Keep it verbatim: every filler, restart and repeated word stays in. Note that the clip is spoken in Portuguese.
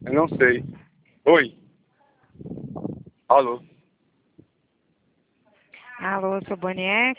Eu não sei. Oi. Alô. Alô, sou Bonier.